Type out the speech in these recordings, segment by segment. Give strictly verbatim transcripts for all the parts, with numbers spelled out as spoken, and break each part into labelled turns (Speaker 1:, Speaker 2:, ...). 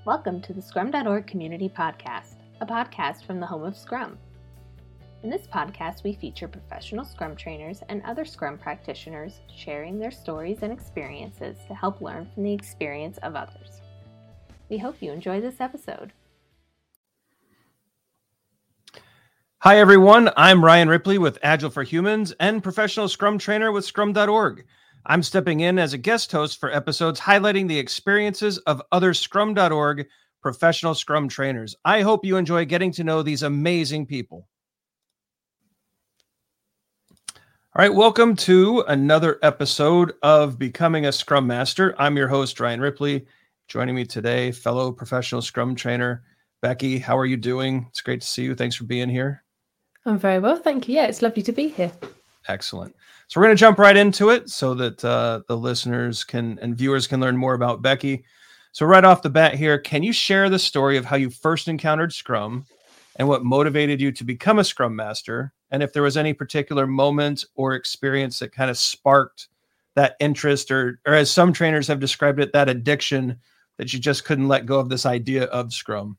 Speaker 1: Welcome to the Scrum dot org Community Podcast, a podcast from the home of Scrum. In this podcast, we feature professional Scrum trainers and other Scrum practitioners sharing their stories and experiences to help learn from the experience of others. We hope you enjoy this episode.
Speaker 2: Hi, everyone. I'm Ryan Ripley with Agile for Humans and professional Scrum trainer with Scrum dot org. I'm stepping in as a guest host for episodes highlighting the experiences of other Scrum dot org professional Scrum trainers. I hope you enjoy getting to know these amazing people. All right, welcome to another episode of Becoming a Scrum Master. I'm your host, Ryan Ripley. Joining me today, fellow professional Scrum trainer, Becky. How are you doing? It's great to see you. Thanks for being here.
Speaker 3: I'm very well, thank you. Yeah, it's lovely to be here.
Speaker 2: Excellent. So we're going to jump right into it so that uh, the listeners can and viewers can learn more about Becky. So right off the bat here, can you share the story of how you first encountered Scrum and what motivated you to become a Scrum Master? And if there was any particular moment or experience that kind of sparked that interest or, or as some trainers have described it, that addiction that you just couldn't let go of this idea of Scrum?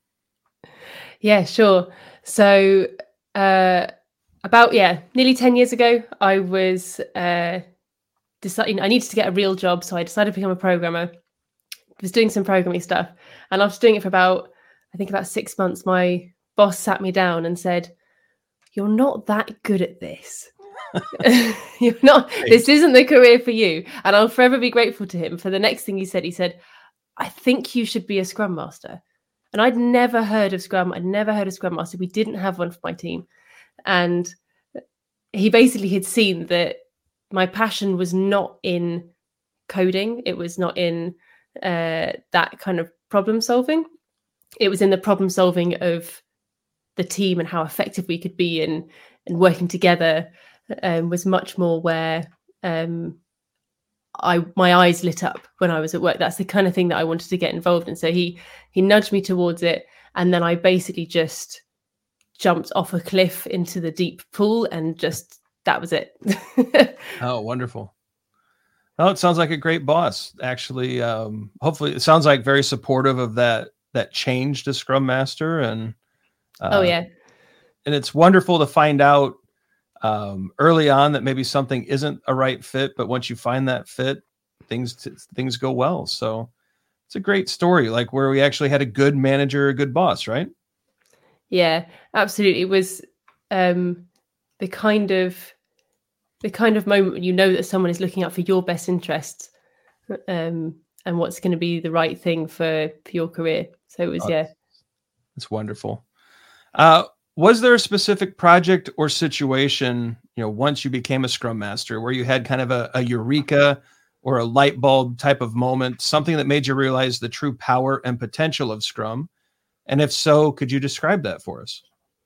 Speaker 3: Yeah, sure. So uh, about, yeah, nearly ten years ago, I was uh, deciding I needed to get a real job. So I decided to become a programmer. I was doing some programming stuff. And after doing it for about, I think about six months, my boss sat me down and said, "You're not that good at this. You're not, this isn't the career for you." And I'll forever be grateful to him for the next thing he said. He said, "I think you should be a Scrum Master." And I'd never heard of Scrum. I'd never heard of Scrum Master. We didn't have one for my team. And he basically had seen that my passion was not in coding. It was not in uh, that kind of problem solving. It was in the problem solving of the team and how effective we could be in and working together um, was much more where um, I my eyes lit up when I was at work. That's the kind of thing that I wanted to get involved in. So he he nudged me towards it, and then I basically just jumped off a cliff into the deep pool, and just that was it.
Speaker 2: Oh, wonderful. Oh, it sounds like a great boss. Actually, um, hopefully, it sounds like very supportive of that that change to Scrum Master, and uh,
Speaker 3: oh yeah,
Speaker 2: and it's wonderful to find out um, early on that maybe something isn't a right fit, but once you find that fit, things t- things go well. So it's a great story, like where we actually had a good manager, a good boss, right?
Speaker 3: Yeah, absolutely. It was um, the kind of the kind of moment when you know that someone is looking out for your best interests um, and what's going to be the right thing for, for your career. So it was,
Speaker 2: Oh,
Speaker 3: yeah.
Speaker 2: It's wonderful. Uh, was there a specific project or situation, you know, once you became a Scrum Master where you had kind of a, a eureka or a light bulb type of moment, something that made you realize the true power and potential of Scrum? And if so, could you describe that for us?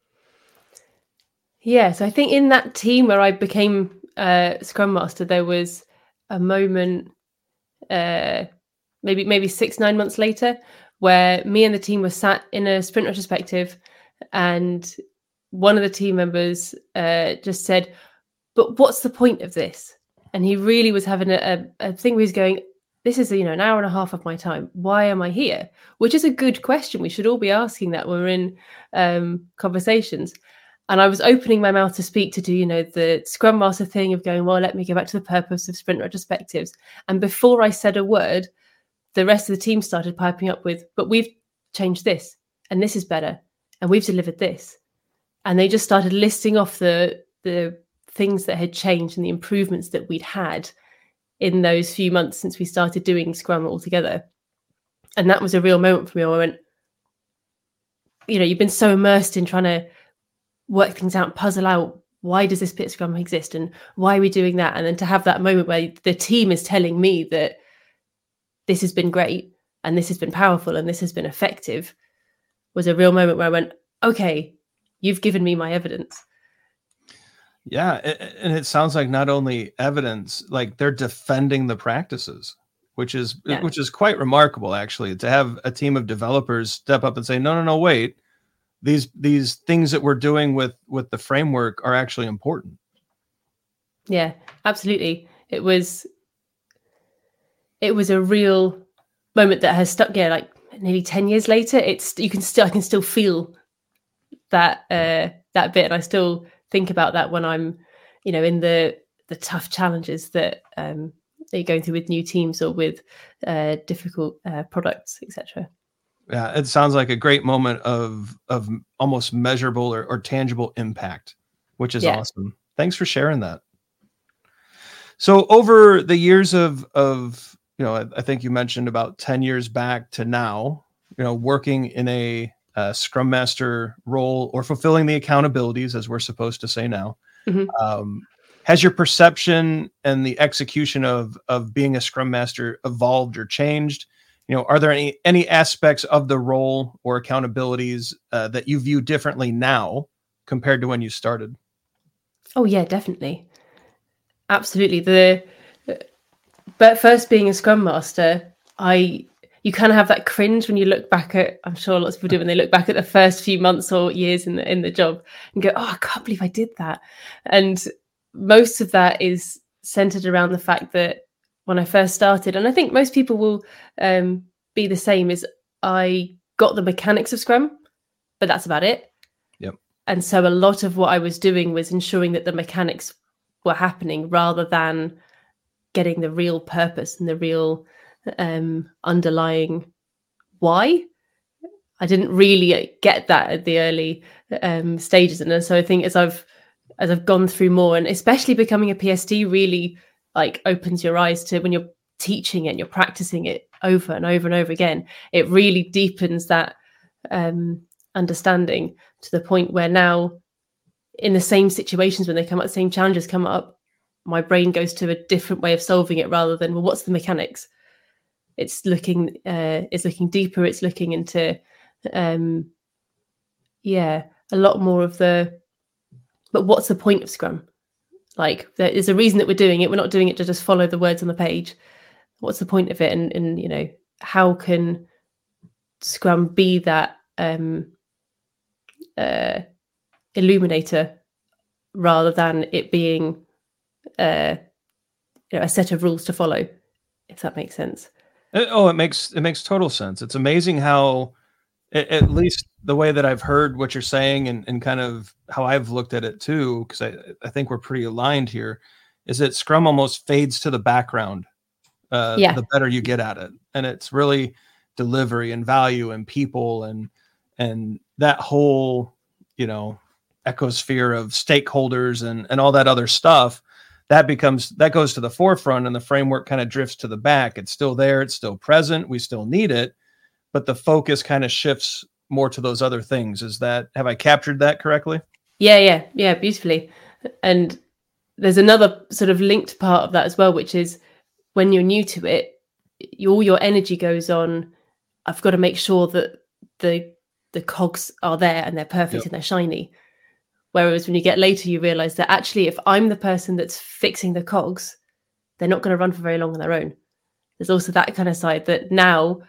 Speaker 3: Yeah, so I think in that team where I became uh, Scrum Master, there was a moment, uh, maybe maybe six, nine months later, where me and the team were sat in a sprint retrospective, and one of the team members uh, just said, "But what's the point of this?" And he really was having a, a, a thing where he's going, "This is, you know, an hour and a half of my time. Why am I here?" Which is a good question. We should all be asking that when we're in um, conversations. And I was opening my mouth to speak to do, you know, the Scrum Master thing of going, well, let me go back to the purpose of sprint retrospectives. And before I said a word, the rest of the team started piping up with, "But we've changed this, and this is better, and we've delivered this." And they just started listing off the the things that had changed and the improvements that we'd had in those few months since we started doing Scrum all together. And that was a real moment for me. I went, you know, you've been so immersed in trying to work things out, puzzle out, why does this bit of Scrum exist and why are we doing that? And then to have that moment where the team is telling me that this has been great and this has been powerful and this has been effective was a real moment where I went, okay, you've given me my evidence.
Speaker 2: Yeah. And it sounds like not only evidence, like they're defending the practices, which is, yeah. which is quite remarkable, actually, to have a team of developers step up and say, no, no, no, wait, these, these things that we're doing with, with the framework are actually important.
Speaker 3: Yeah, absolutely. It was, it was a real moment that has stuck, yeah, like nearly ten years later, it's you can still I can still feel that uh, that bit, and I still think about that when I'm, you know, in the the tough challenges that um, that you're going through with new teams or with uh, difficult uh, products, et cetera.
Speaker 2: Yeah, it sounds like a great moment of of almost measurable or, or tangible impact, which is
Speaker 3: Yeah.
Speaker 2: awesome. Thanks for sharing that. So over the years of of you know, I, I think you mentioned about ten years back to now, you know, working in a, a Scrum Master role or fulfilling the accountabilities, as we're supposed to say now.
Speaker 3: Mm-hmm.
Speaker 2: Um, has your perception and the execution of of being a Scrum Master evolved or changed? You know, are there any any aspects of the role or accountabilities uh, that you view differently now compared to when you started?
Speaker 3: Oh yeah, definitely, absolutely. The but first, being a Scrum Master, I you kind of have that cringe when you look back at. I'm sure lots of people do when they look back at the first few months or years in the in the job and go, "Oh, I can't believe I did that." And most of that is centered around the fact that when I first started, and I think most people will um, be the same, is I got the mechanics of Scrum, but that's about it.
Speaker 2: Yep.
Speaker 3: And so a lot of what I was doing was ensuring that the mechanics were happening rather than getting the real purpose and the real um, underlying why. I didn't really get that at the early um, stages. And so I think as I've as I've gone through more, and especially becoming a P S T really like opens your eyes to when you're teaching it and you're practicing it over and over and over again, it really deepens that um, understanding to the point where now in the same situations, when they come up, the same challenges come up, my brain goes to a different way of solving it rather than, well, what's the mechanics? It's looking, uh, it's looking deeper. It's looking into, um, yeah, a lot more of the, but what's the point of Scrum? Like, there is a reason that we're doing it. We're not doing it to just follow the words on the page. What's the point of it? And, and you know, how can Scrum be that um, uh, illuminator rather than it being uh, you know, a set of rules to follow, if that makes sense.
Speaker 2: Oh, it makes it makes total sense. It's amazing how, at least the way that I've heard what you're saying and, and kind of how I've looked at it too, because I, I think we're pretty aligned here, is that Scrum almost fades to the background uh,
Speaker 3: yeah.
Speaker 2: the better you get at it. And it's really delivery and value and people and and that whole, you know, ecosphere of stakeholders and, and all that other stuff. That becomes, that goes to the forefront and the framework kind of drifts to the back. It's still there. It's still present. We still need it, but the focus kind of shifts more to those other things. Is that, have I captured that correctly?
Speaker 3: Yeah, yeah, yeah, beautifully. And there's another sort of linked part of that as well, which is when you're new to it, all your energy goes on, I've got to make sure that the the cogs are there and they're perfect yep. and they're shiny. Whereas when you get later, you realize that actually, if I'm the person that's fixing the cogs, they're not going to run for very long on their own. There's also that kind of side that now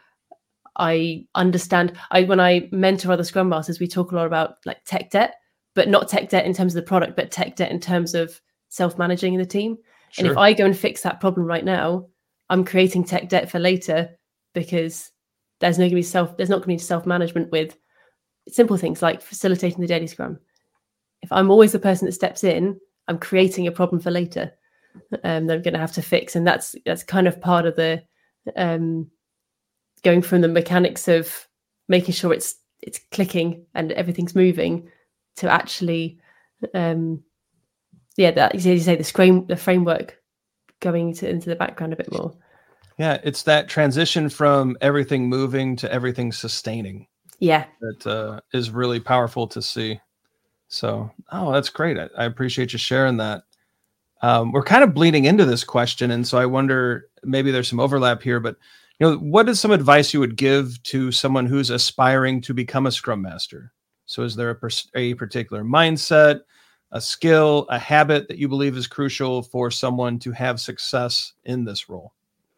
Speaker 3: I understand. I when I mentor other Scrum Masters, we talk a lot about like tech debt, but not tech debt in terms of the product, but tech debt in terms of self-managing in the team. Sure. And if I go and fix that problem right now, I'm creating tech debt for later because there's no going to be self. There's not going to be self-management with simple things like facilitating the daily Scrum. If I'm always the person that steps in, I'm creating a problem for later um, that I'm going to have to fix. And that's that's kind of part of the um, going from the mechanics of making sure it's it's clicking and everything's moving to actually, um, yeah, that as you say, the frame the framework going to, into the background a bit more.
Speaker 2: Yeah, it's that transition from everything moving to everything sustaining.
Speaker 3: Yeah,
Speaker 2: that uh, is really powerful to see. So, oh, that's great. I, I appreciate you sharing that. Um, we're kind of bleeding into this question, and so I wonder, maybe there's some overlap here, but you know, what is some advice you would give to someone who's aspiring to become a Scrum Master? So is there a, pers- a particular mindset, a skill, a habit that you believe is crucial for someone to have success in this role?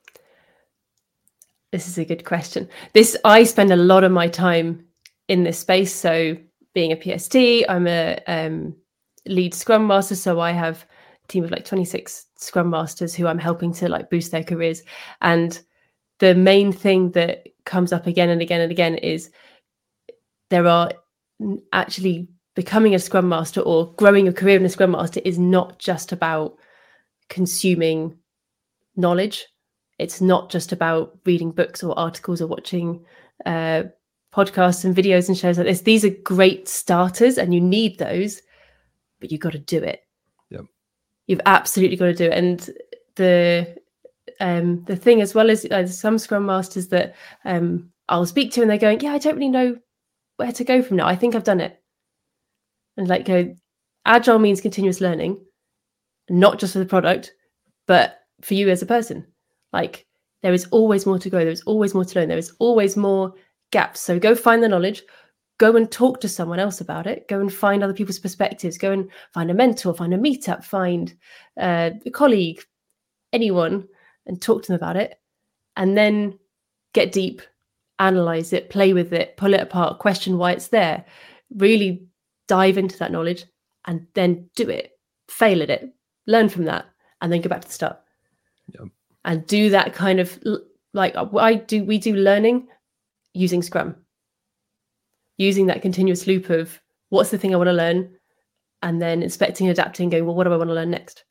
Speaker 3: This is a good question. This I spend a lot of my time in this space. So being a P S T, I'm a um, lead Scrum Master. So I have a team of like twenty-six Scrum Masters who I'm helping to like boost their careers. And the main thing that comes up again and again and again is there are actually becoming a Scrum Master or growing a career in a Scrum Master is not just about consuming knowledge. It's not just about reading books or articles or watching uh, podcasts and videos and shows like this. These are great starters and you need those, but you've got to do it.
Speaker 2: Yep.
Speaker 3: You've absolutely got to do it. And the um, the thing as well is uh, some Scrum Masters that um, I'll speak to and they're going, yeah, I don't really know where to go from now. I think I've done it. And like go, agile means continuous learning, not just for the product, but for you as a person. Like there is always more to go. There is always more to learn. There is always more gaps. So go find the knowledge, go and talk to someone else about it. Go and find other people's perspectives. Go and find a mentor, find a meetup, find uh, a colleague, anyone, and talk to them about it. And then get deep, analyze it, play with it, pull it apart, question why it's there. Really dive into that knowledge and then do it, fail at it, learn from that, and then go back to the start.
Speaker 2: Yep.
Speaker 3: And do that kind of like I do. We do learning using Scrum, using that continuous loop of what's the thing I want to learn, and then inspecting and adapting, going, well, what do I want to learn next?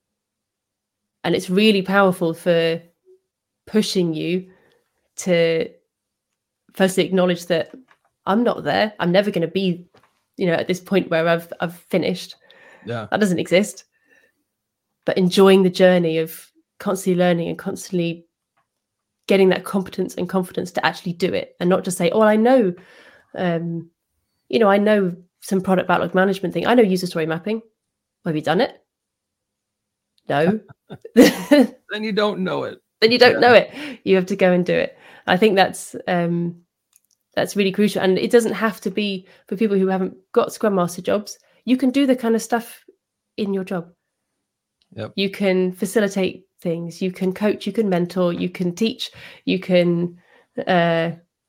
Speaker 3: And it's really powerful for pushing you to firstly acknowledge that I'm not there. I'm never going to be, you know, at this point where I've I've finished.
Speaker 2: Yeah,
Speaker 3: that doesn't exist. But enjoying the journey of constantly learning and constantly getting that competence and confidence to actually do it, and not just say, oh, I know, um, you know, I know some product backlog management thing. I know user story mapping. Have you done it? No.
Speaker 2: Then you don't know it.
Speaker 3: Then you don't
Speaker 2: yeah.
Speaker 3: know it. You have to go and do it. I think that's um, that's really crucial. And it doesn't have to be for people who haven't got Scrum Master jobs. You can do the kind of stuff in your job.
Speaker 2: Yep.
Speaker 3: You can facilitate things, you can coach, you can mentor, you can teach, you can uh,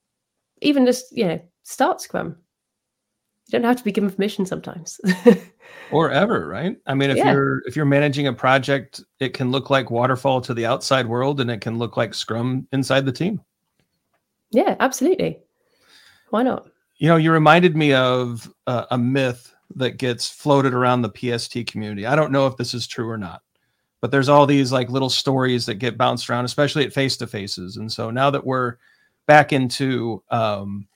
Speaker 3: even just, you know, start Scrum. You don't have to be given permission sometimes.
Speaker 2: Or ever, right? I mean, if
Speaker 3: yeah.
Speaker 2: you're if you're managing a project, it can look like waterfall to the outside world and it can look like Scrum inside the team.
Speaker 3: Yeah, absolutely. Why not?
Speaker 2: You know, you reminded me of uh, a myth that gets floated around the P S T community. I don't know if this is true or not, but there's all these like little stories that get bounced around, especially at face-to-faces. And so now that we're back into um,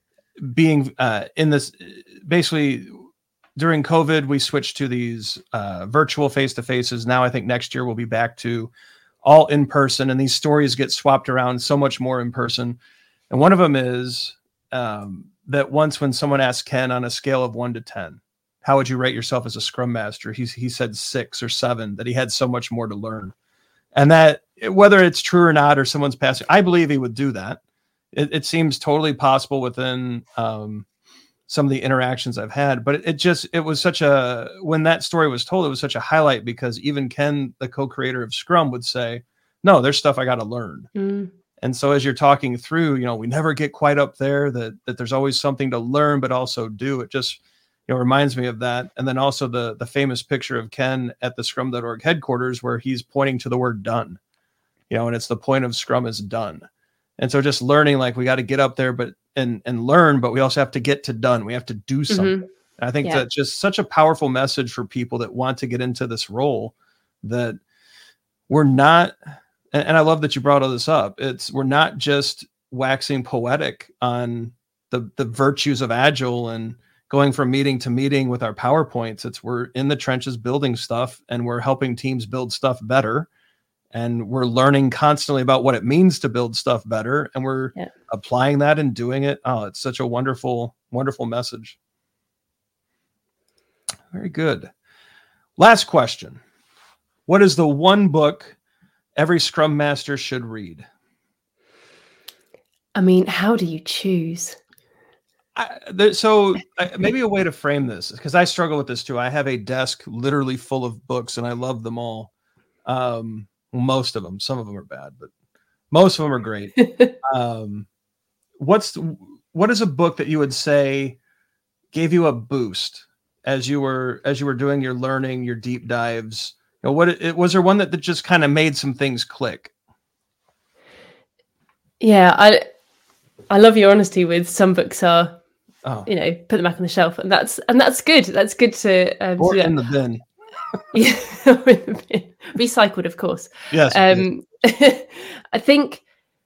Speaker 2: being uh, in this, basically during COVID, we switched to these uh, virtual face-to-faces. Now I think next year we'll be back to all in person, and these stories get swapped around so much more in person. And one of them is um, that once when someone asked Ken on a scale of one to ten, how would you rate yourself as a Scrum Master? He, he said six or seven, that he had so much more to learn. And that whether it's true or not, or someone's passing, I believe he would do that. It, it seems totally possible within um, some of the interactions I've had, but it, it just, it was such a, when that story was told, it was such a highlight because even Ken, the co-creator of Scrum, would say, no, there's stuff I got to learn. Mm. And so as you're talking through, you know, we never get quite up there, that, that there's always something to learn, but also do. It just, you know, reminds me of that. And then also the the famous picture of Ken at the scrum dot org headquarters where he's pointing to the word done, you know, and it's the point of Scrum is done. And so just learning, like we got to get up there, but and and learn, but we also have to get to done. We have to do something. Mm-hmm. And I think yeah. that's just such a powerful message for people that want to get into this role, that we're not, and, and I love that you brought all this up. It's, we're not just waxing poetic on the the virtues of Agile and going from meeting to meeting with our PowerPoints. It's, we're in the trenches building stuff, and we're helping teams build stuff better. And we're learning constantly about what it means to build stuff better. And we're yeah. applying that and doing it. Oh, it's such a wonderful, wonderful message. Very good. Last question. What is the one book every Scrum Master should read?
Speaker 3: I mean, how do you choose?
Speaker 2: I, there, so uh, maybe a way to frame this, because I struggle with this too. I have a desk literally full of books and I love them all. Um, most of them, some of them are bad, but most of them are great. um, what's, what is a book that you would say gave you a boost as you were, as you were doing your learning, your deep dives? You know, what it was there one that, that just kind of made some things click?
Speaker 3: Yeah. I, I love your honesty with some books are,
Speaker 2: Oh,
Speaker 3: you know, put them back on the shelf, and that's and that's good. That's good to um,
Speaker 2: or
Speaker 3: do that.
Speaker 2: in the bin.
Speaker 3: Yeah, recycled, of course.
Speaker 2: Yes.
Speaker 3: Um, I think,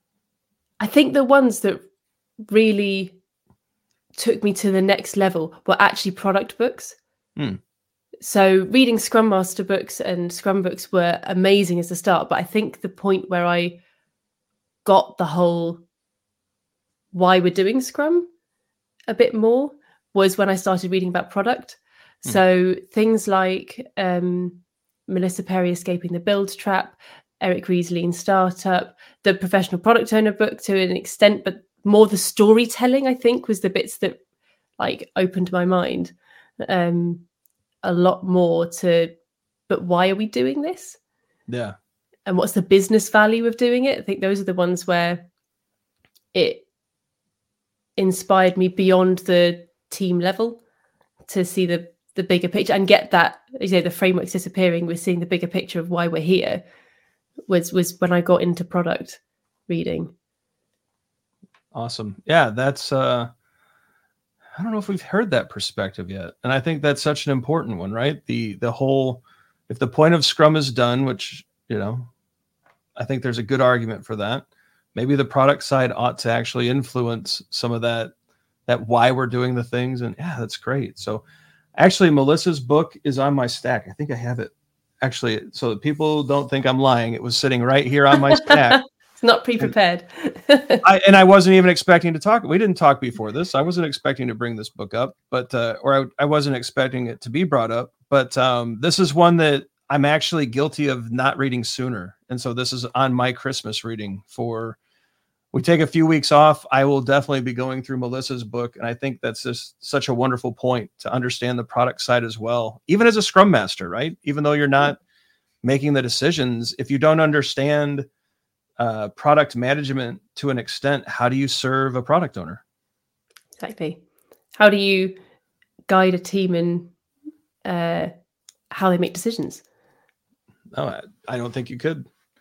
Speaker 3: I think the ones that really took me to the next level were actually product books.
Speaker 2: Hmm.
Speaker 3: So reading Scrum Master books and Scrum books were amazing as a start, but I think the point where I got the whole why we're doing Scrum a bit more was when I started reading about product. Hmm. So things like um, Melissa Perry, Escaping the Build Trap, Eric Ries's Lean Startup, the Professional Product Owner book to an extent, but more the storytelling, I think, was the bits that like opened my mind um, a lot more to, but why are we doing this?
Speaker 2: Yeah.
Speaker 3: And what's the business value of doing it? I think those are the ones where it inspired me beyond the team level to see the the bigger picture and get that, you know, the frameworks disappearing. We're seeing the bigger picture of why we're here was was when I got into product reading.
Speaker 2: Awesome. Yeah, that's uh I don't know if we've heard that perspective yet. And I think that's such an important one, right? The the whole, if the point of Scrum is done, which, you know, I think there's a good argument for that. Maybe the product side ought to actually influence some of that, that why we're doing the things. And yeah, that's great. So actually, Melissa's book is on my stack. I think I have it actually, so that people don't think I'm lying. It was sitting right here on my stack.
Speaker 3: It's not pre-prepared.
Speaker 2: And I, and I wasn't even expecting to talk. We didn't talk before this. I wasn't expecting to bring this book up, but uh, or I, I wasn't expecting it to be brought up. But um, this is one that I'm actually guilty of not reading sooner. And so this is on my Christmas reading for, we take a few weeks off. I will definitely be going through Melissa's book. And I think that's just such a wonderful point to understand the product side as well. Even as a Scrum Master, right? Even though you're not making the decisions, if you don't understand uh, product management to an extent, how do you serve a product owner?
Speaker 3: Exactly. How do you guide a team in uh, how they make decisions?
Speaker 2: No, I, I don't think you could.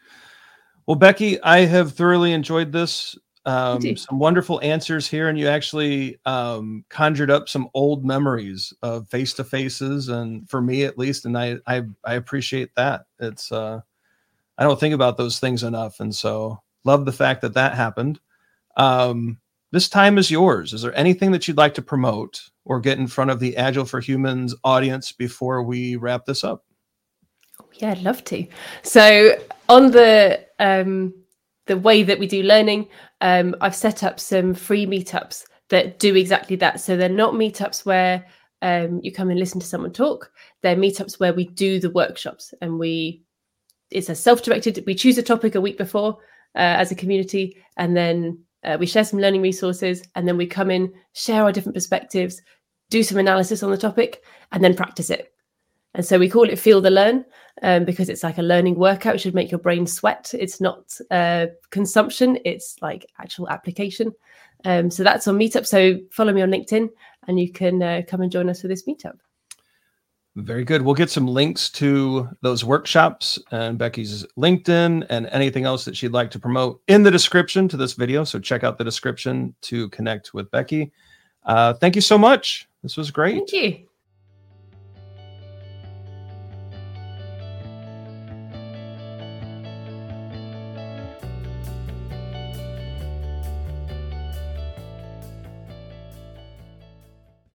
Speaker 2: Well, Becky, I have thoroughly enjoyed this. Um, some wonderful answers here, and you actually um, conjured up some old memories of face-to-faces, and for me at least, and I I, I appreciate that. It's uh, I don't think about those things enough, and so love the fact that that happened. Um, this time is yours. Is there anything that you'd like to promote or get in front of the Agile for Humans audience before we wrap this up?
Speaker 3: Yeah, I'd love to. So on the um, the way that we do learning, um, I've set up some free meetups that do exactly that. So they're not meetups where um, you come and listen to someone talk. They're meetups where we do the workshops, and we it's a self-directed. We choose a topic a week before uh, as a community, and then uh, we share some learning resources, and then we come in, share our different perspectives, do some analysis on the topic, and then practice it. And so we call it Feel the Learn um, because it's like a learning workout. It should make your brain sweat. It's not uh, consumption. It's like actual application. Um, so that's on Meetup. So follow me on LinkedIn and you can uh, come and join us for this meetup.
Speaker 2: Very good. We'll get some links to those workshops and Becky's LinkedIn and anything else that she'd like to promote in the description to this video. So check out the description to connect with Becky. Uh, thank you so much. This was great.
Speaker 3: Thank you.